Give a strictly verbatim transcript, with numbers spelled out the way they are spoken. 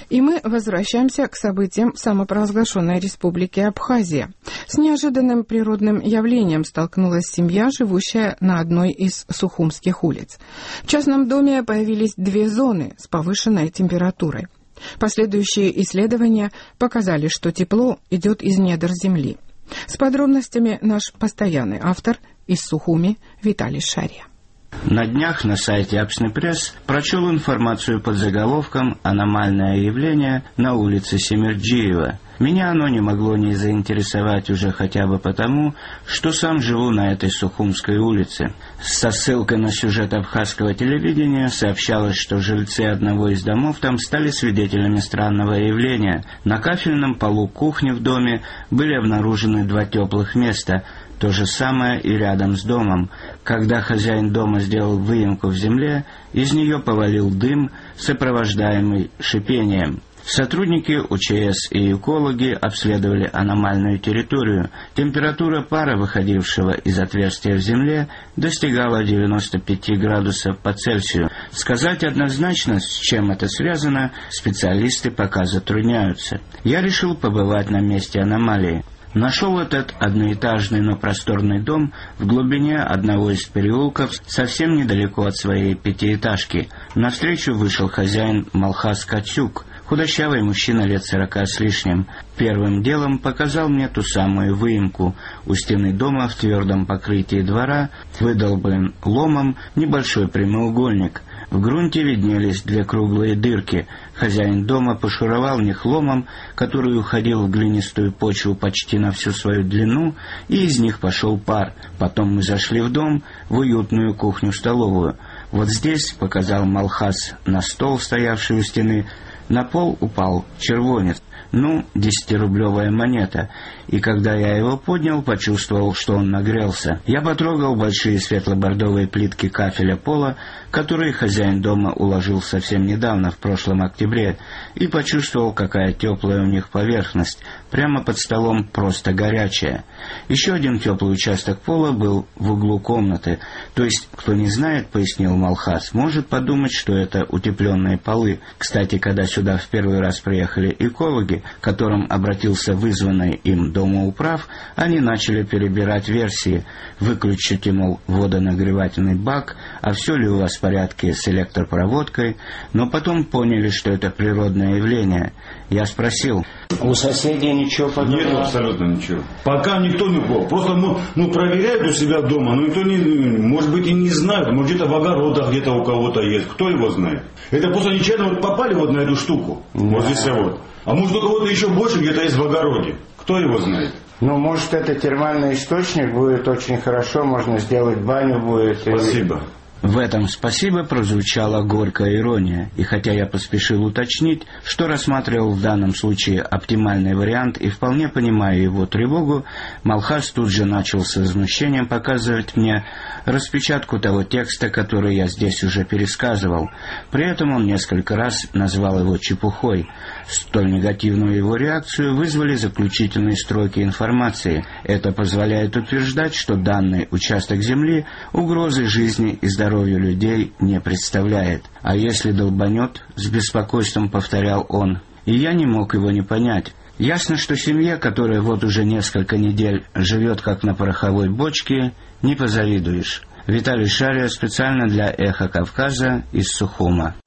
И мы возвращаемся к событиям самопровозглашенной республики Абхазия. С неожиданным природным явлением столкнулась семья, живущая на одной из сухумских улиц. В частном доме появились две зоны с повышенной температурой. Последующие исследования показали, что тепло идет из недр земли. С подробностями наш постоянный автор из Сухуми Виталий Шария. На днях на сайте Апсны Пресс прочел информацию под заголовком «Аномальное явление на улице Семерджиева». Меня оно не могло не заинтересовать уже хотя бы потому, что сам живу на этой Сухумской улице. Со ссылкой на сюжет абхазского телевидения сообщалось, что жильцы одного из домов там стали свидетелями странного явления. На кафельном полу кухни в доме были обнаружены два теплых места. То же самое и рядом с домом. Когда хозяин дома сделал выемку в земле, из нее повалил дым, сопровождаемый шипением. Сотрудники УЧС и экологи обследовали аномальную территорию. Температура пара, выходившего из отверстия в земле, достигала девяноста пяти градусов по Цельсию. Сказать однозначно, с чем это связано, специалисты пока затрудняются. Я решил побывать на месте аномалии. Нашел этот одноэтажный, но просторный дом в глубине одного из переулков, совсем недалеко от своей пятиэтажки. Навстречу вышел хозяин Малхас Катюк, худощавый мужчина лет сорока с лишним. Первым делом показал мне ту самую выемку. У стены дома в твердом покрытии двора выдолблен ломом небольшой прямоугольник. В грунте виднелись две круглые дырки. Хозяин дома пошуровал в них ломом, который уходил в глинистую почву почти на всю свою длину, и из них пошел пар. Потом мы зашли в дом, в уютную кухню-столовую. Вот здесь, показал Малхас на стол, стоявший у стены, на пол упал червонец, ну, десятирублевая монета, и когда я его поднял, почувствовал, что он нагрелся. Я потрогал большие светло-бордовые плитки кафеля пола, которые хозяин дома уложил совсем недавно, в прошлом октябре, и почувствовал, какая теплая у них поверхность, прямо под столом просто горячая. Еще один теплый участок пола был в углу комнаты, то есть, кто не знает, пояснил Малхас, может подумать, что это утепленные полы. Кстати, когда сюда в первый раз приехали экологи, к которым обратился вызванный им домоуправ, они начали перебирать версии. Выключите, мол, водонагревательный бак, а все ли у вас в порядке с электропроводкой, но потом поняли, что это природное явление. Я спросил, у соседей ничего подобного? Нет, абсолютно ничего. Пока никто не пробовал. Просто ну, ну, проверяют у себя дома, но никто не, может быть, и не знает. Может, где-то в огородах где-то у кого-то есть. Кто его знает? Это просто нечаянно вот попали вот на эту штуку. Да. Вот здесь вот. А может, у кого-то еще больше где-то есть в огороде. Кто его знает? Ну, может, это термальный источник будет очень хорошо, можно сделать баню будет. Спасибо. В этом «спасибо» прозвучала горькая ирония, и хотя я поспешил уточнить, что рассматривал в данном случае оптимальный вариант и вполне понимаю его тревогу, Малхас тут же начал с возмущением показывать мне распечатку того текста, который я здесь уже пересказывал. При этом он несколько раз назвал его чепухой. Столь негативную его реакцию вызвали заключительные строки информации. Это позволяет утверждать, что данный участок земли угрозы жизни и здоровью людей не представляет. А если долбанет, с беспокойством повторял он. И я не мог его не понять. Ясно, что семье, которая вот уже несколько недель живет как на пороховой бочке, не позавидуешь. Виталий Шария специально для «Эхо Кавказа» из Сухума.